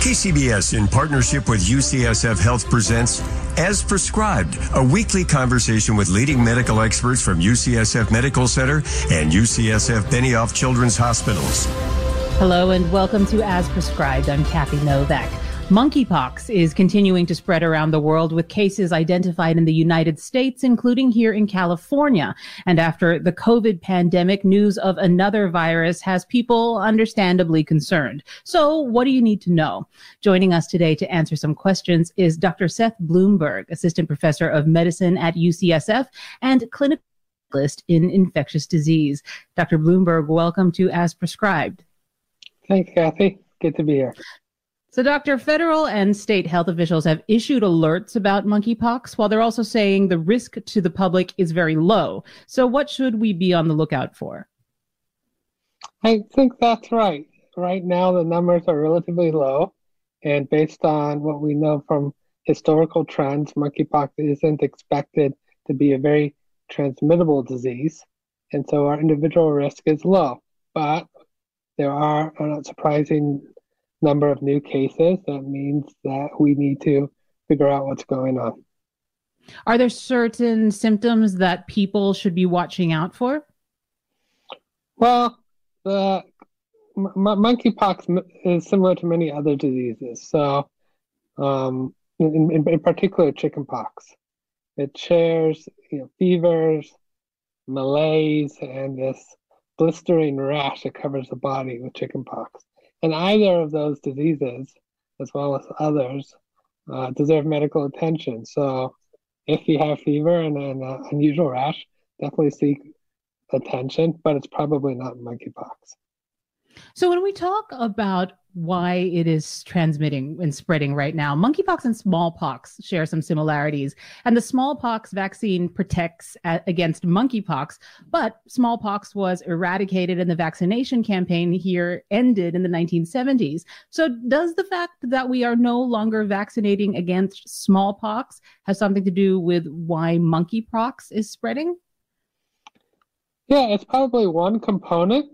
KCBS, in partnership with UCSF Health, presents As Prescribed, a weekly conversation with leading medical experts from UCSF Medical Center and UCSF Benioff Children's Hospitals. Hello and welcome to As Prescribed. I'm Kathy Novak. Monkeypox is continuing to spread around the world, with cases identified in the United States, including here in California. And after the COVID pandemic, news of another virus has people understandably concerned. So what do you need to know? Joining us today to answer some questions is Dr. Seth Bloomberg, Assistant Professor of Medicine at UCSF and clinical specialist in infectious disease. Dr. Bloomberg, welcome to As Prescribed. Thanks, Kathy. Good to be here. So, Doctor, federal and state health officials have issued alerts about monkeypox, while they're also saying the risk to the public is very low. So what should we be on the lookout for? I think that's right. Right now, the numbers are relatively low. And based on what we know from historical trends, monkeypox isn't expected to be a very transmittable disease. And so our individual risk is low. But there are a surprising number of new cases. That means that we need to figure out what's going on. Are there certain symptoms that people should be watching out for? Well, the monkeypox is similar to many other diseases. So, in particular, chickenpox. It shares, fevers, malaise, and this blistering rash that covers the body with chickenpox. And either of those diseases, as well as others, deserve medical attention. So if you have fever and an unusual rash, definitely seek attention, but it's probably not monkeypox. So when we talk about why it is transmitting and spreading right now, monkeypox and smallpox share some similarities. And the smallpox vaccine protects against monkeypox, but smallpox was eradicated and the vaccination campaign here ended in the 1970s. So does the fact that we are no longer vaccinating against smallpox have something to do with why monkeypox is spreading? Yeah, it's probably one component.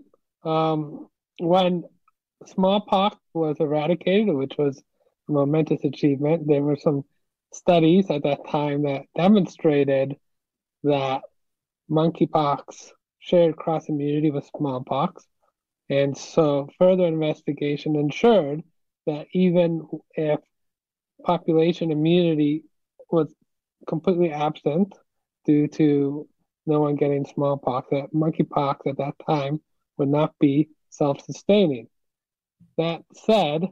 When smallpox was eradicated, which was a momentous achievement, there were some studies at that time that demonstrated that monkeypox shared cross immunity with smallpox. And so further investigation ensured that even if population immunity was completely absent due to no one getting smallpox, that monkeypox at that time would not be self-sustaining. That said,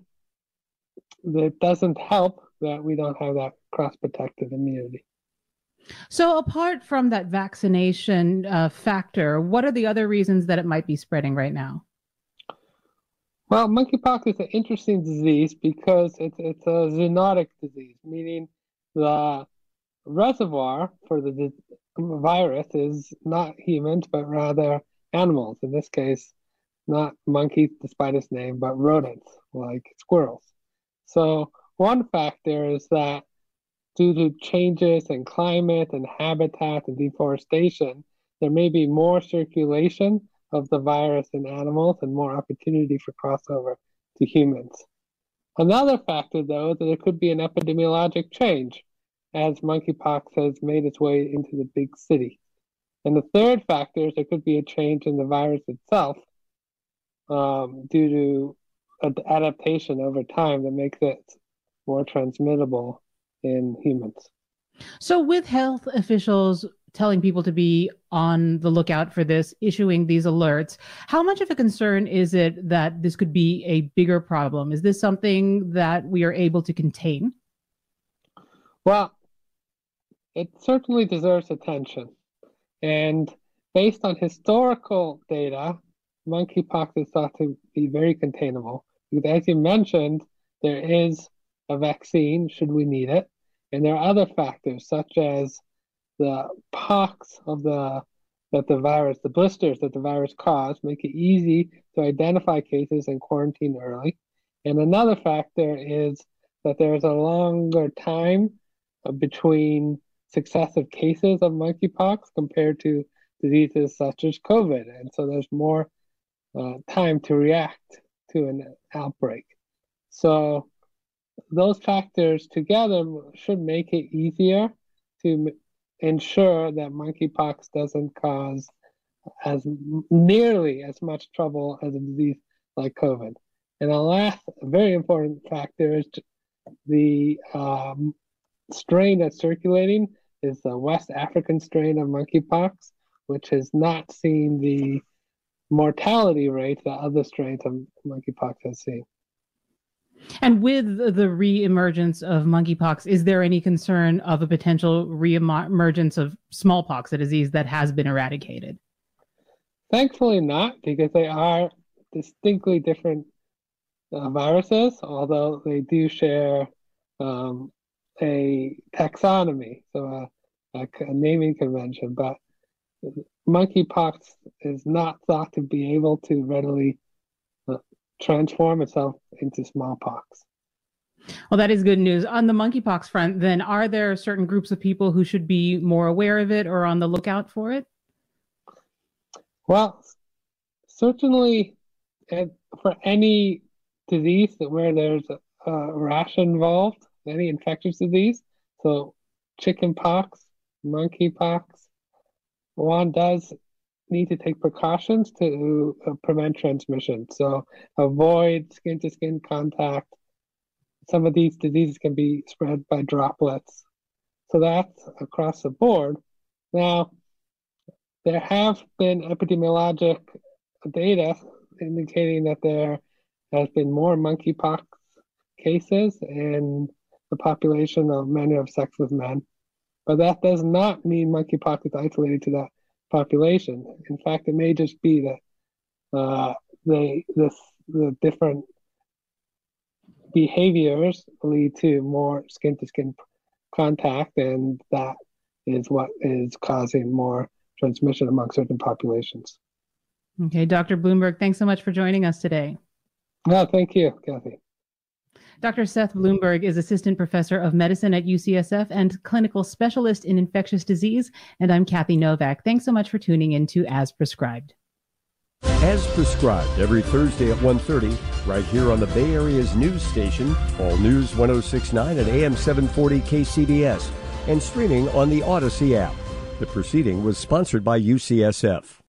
it doesn't help that we don't have that cross-protective immunity. So apart from that vaccination factor, what are the other reasons that it might be spreading right now? Well, monkeypox is an interesting disease because it's a zoonotic disease, meaning the reservoir for the virus is not humans, but rather animals. In this case, not monkeys, despite its name, but rodents, like squirrels. So one factor is that due to changes in climate and habitat and deforestation, there may be more circulation of the virus in animals and more opportunity for crossover to humans. Another factor, though, is that there could be an epidemiologic change as monkeypox has made its way into the big city. And the third factor is there could be a change in the virus itself due to adaptation over time that makes it more transmittable in humans. So with health officials telling people to be on the lookout for this, issuing these alerts, how much of a concern is it that this could be a bigger problem? Is this something that we are able to contain? Well, it certainly deserves attention. And based on historical data, monkeypox is thought to be very containable. Because as you mentioned, there is a vaccine should we need it. And there are other factors such as the pox of the blisters that the virus caused make it easy to identify cases and quarantine early. And another factor is that there's a longer time between successive cases of monkeypox compared to diseases such as COVID. And so there's more time to react to an outbreak. So those factors together should make it easier to ensure that monkeypox doesn't cause nearly as much trouble as a disease like COVID. And the last very important factor is the strain that's circulating is the West African strain of monkeypox, which has not seen the mortality rate that other strains of monkeypox have seen. And with the reemergence of monkeypox, is there any concern of a potential reemergence of smallpox, a disease that has been eradicated? Thankfully not, because they are distinctly different viruses, although they do share a taxonomy, so a naming convention. But monkeypox is not thought to be able to readily transform itself into smallpox. Well, that is good news. On the monkeypox front, then, are there certain groups of people who should be more aware of it or on the lookout for it? Well, certainly for any disease where there's a rash involved, any infectious disease, so chickenpox, monkeypox, one does need to take precautions to prevent transmission. So avoid skin-to-skin contact. Some of these diseases can be spread by droplets. So that's across the board. Now, there have been epidemiologic data indicating that there has been more monkeypox cases in the population of men who have sex with men. But that does not mean monkeypox is isolated to that population. In fact, it may just be that the different behaviors lead to more skin-to-skin contact, and that is what is causing more transmission among certain populations. Okay, Dr. Blumberg, thanks so much for joining us today. No, thank you, Kathy. Dr. Seth Blumberg is Assistant Professor of Medicine at UCSF and Clinical Specialist in Infectious Disease. And I'm Kathy Novak. Thanks so much for tuning in to As Prescribed. As Prescribed, every Thursday at 1:30, right here on the Bay Area's news station, All News 106.9 and AM 740 KCBS, and streaming on the Odyssey app. The proceeding was sponsored by UCSF.